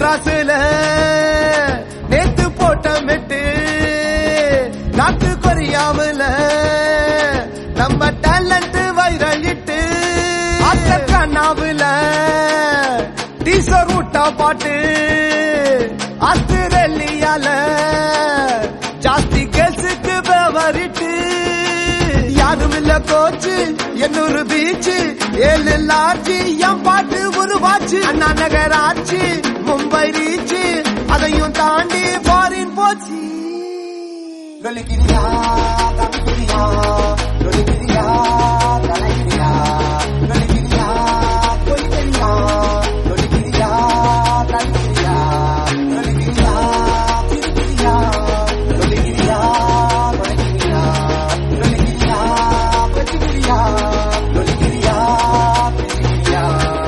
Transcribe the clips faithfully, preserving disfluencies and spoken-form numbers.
மெட்ராஸ்ல நேத்து போட்ட மெட்டு நாட்டு கொரியாவுல நம்ம டேலண்ட் வைரலிட்டு கண்ணாவுல டீசர் விட்டா பாட்டு ஆஸ்திரேலியால ஜாஸ்தி கேஸுக்கு விவரிட்டு யாரும் இல்ல கோச்சு எண்ணூறு பீச்சு ஏழு லாட்சி என் பாட்டு ஒரு வாட்சி அண்ணா நகர் ஆச்சு மும்பை ரீச்சு அதையும் தாண்டி ஃபாரின் போச்சு லொலிகிரியா தமிழியா லொலிகிரியா தலைகிரியா லொலிகிரியா பொய்கிரியா லொலிகிரியா தலைகிரியா லொலிகிரியா திருகிரியா லொலிகிரியா கொலைகிரியா லொலிகிரியா பொய்கிரியா லொலிகிரியா திருகிரியா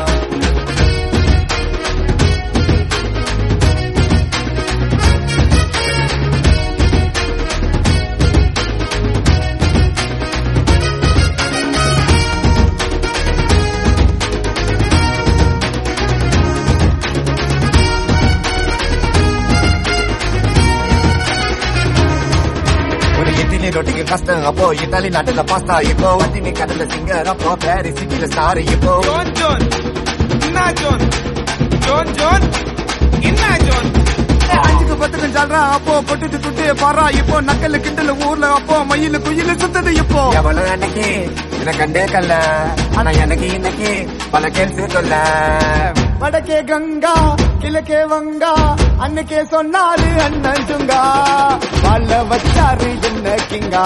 ரொட்டிக்கு கஷ்டம் அப்போ இத்தாலி நாட்டுல பாஸ்தா இப்போ வண்டினி கடல சிங்கர் அப்போ பாரிஸ் சிட்டில ஸ்டார் இப்போ ஜோன் ஜோன் என்ன ஜோன் ஜோன் ஜோன் என்ன ஜோன் அஞ்சுக்கு பத்துக்கு சொல்றா அப்போ பொட்டுட்டு துட்டு பாரா இப்போ நக்கல் கிண்டல ஊர்ல அப்போ மயில குயில சுத்தது இப்போ எவ்வளவு அன்னைக்கு இத கண்டே கல்ல ஆனா எனக்கு இன்னைக்கு பல கேள்வி சொல்ல வடக்கே கங்கா கிழக்கே வங்கா அன்னைக்கே சொன்னாரு அண்ணன் சுங்கா வாழ வச்சாரு என்ன கிங்கா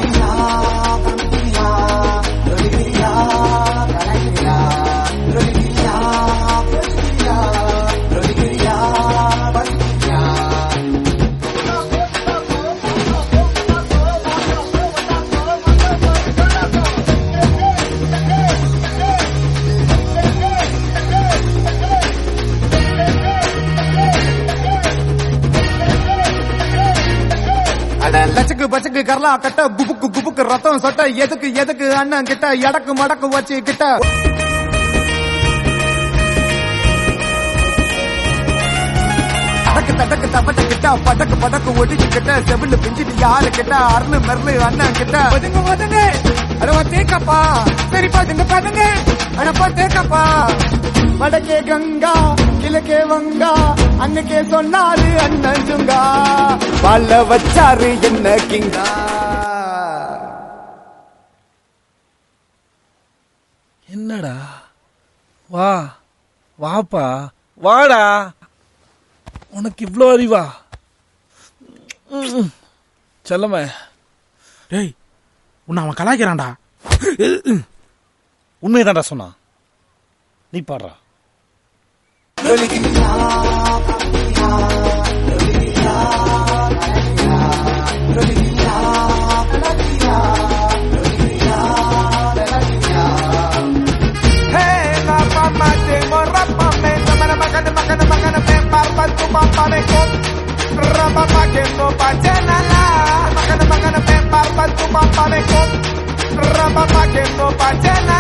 லட்சக்கு பச்சக்கு கரலா கட்ட குபுக்கு குபுக்கு ரத்தம் சொட்ட எதுக்கு எதுக்கு அண்ணன் கிட்ட எடக்கு மடக்கு வச்சு கிட்ட அடக்கு தடக்கு தப்பட்ட கிட்ட படக்கு படக்கு ஒடிச்சு கிட்ட செவில பிஞ்சிட்டு யாரு கிட்ட அருளு மெருளு அண்ணன் கிட்ட பதுங்க பதுங்க அடவா தேக்கப்பா சரி பதுங்க பதுங்க அடப்பா தேக்கப்பா வடக்கே கங்கா கிழக்கே வங்கா அன்னைக்கே சொன்னாரு அண்ணன் சுங்கா வாழ வச்சாரு என்ன கிங்கா என்னடா வா வாப்பா வாடா உனக்கு இவ்ளோ அறிவா செல்லமே டேய் உன்னை அவன் கலாய்க்கிறான்டா உண்மைதான்டா சொன்னா நீ பாடுறா Rabba,